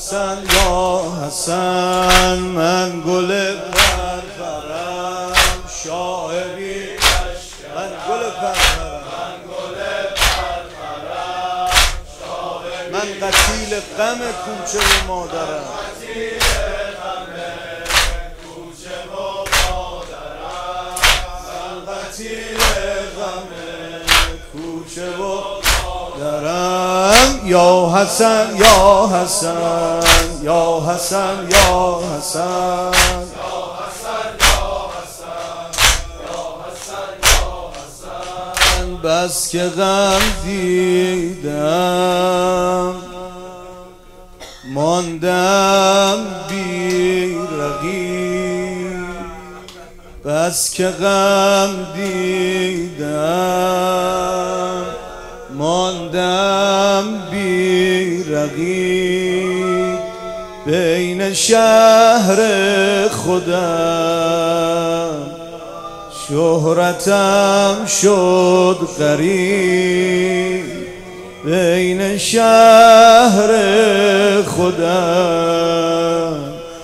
حسن یا حسن، من گل پرپرم شاعری من گل پرپرم من قتیل غم کوچه و مادرم قتیل غم کوچه و درم یا حسن یا حسن یا حسن یا حسن بس که غم دیدم ماندم بی رقیب، بس که غم دیدم ماندم بی رقیب، بین شهر خودم شهرتم شد غریب، بین شهر خودم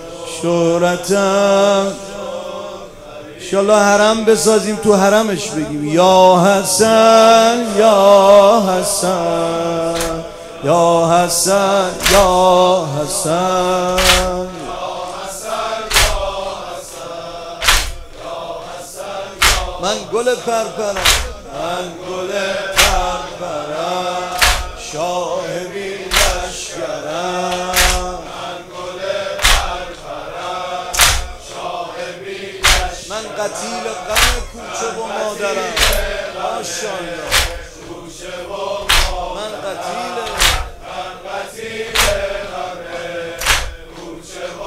شهرتم. انشالله حرم بسازیم تو حرمش بگیم یا حسن یا حسن یا حسن یا حسن من گل پرپرم من گل پرپرم شاه بی لشکرم من قتیل غم کوچه و مادرم ماشاءالله من قتیل غم کوچه و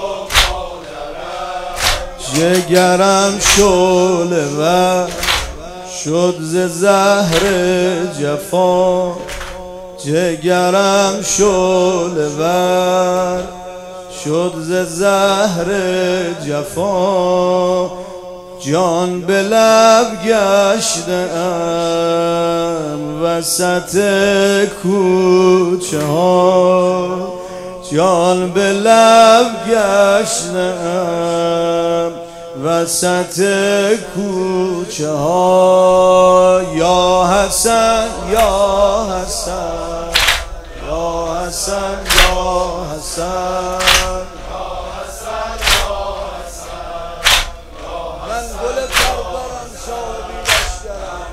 مادرم جگرم شعله ور شد ز زهر جفا، جگرم شعله ور شد ز زهر جفا، جان به لب گشتم وسط کوچه ها، جان به لب گشتم وسط کوچه ها یا حسن یا حسن یا حسن یا حسن من گل پرپرم شاه بی لشکرم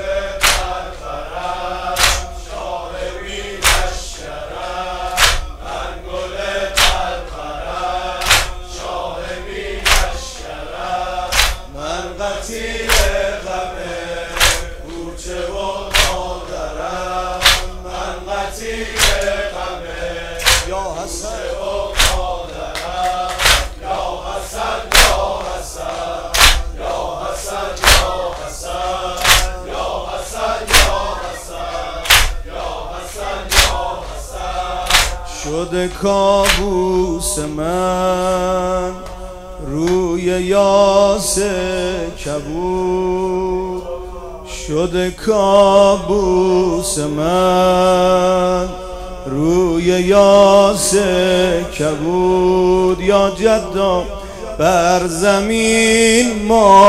شاه بی لشکرم من گل پرپرم شاه بی لشکرم من قتیل غم کوچه و مادرم من قتیل غم یا حسن و مادرم یا حسن یا حسن یا حسن یا حسن یا حسن یا حسن یا حسن یا حسن شده کابوس من روی یاس کبود، شده کابوس من روی یاس کبود، یا جدا بر زمین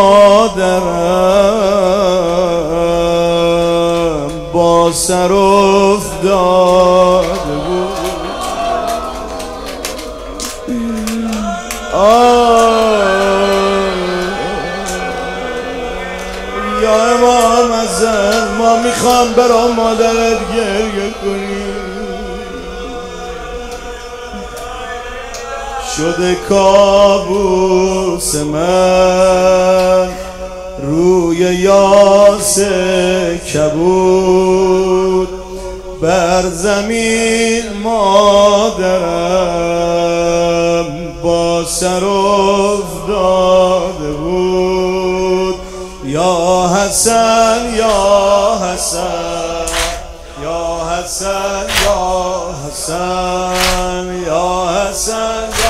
مادرم با سر افتاده بود. یا امام حسن ما میخوام برای مادرت گریه کنیم، شده کابوس من روی یاس کبود، بر زمین مادرم با سر افتاده بود. یا حسن یا حسن یا حسن یا حسن یا حسن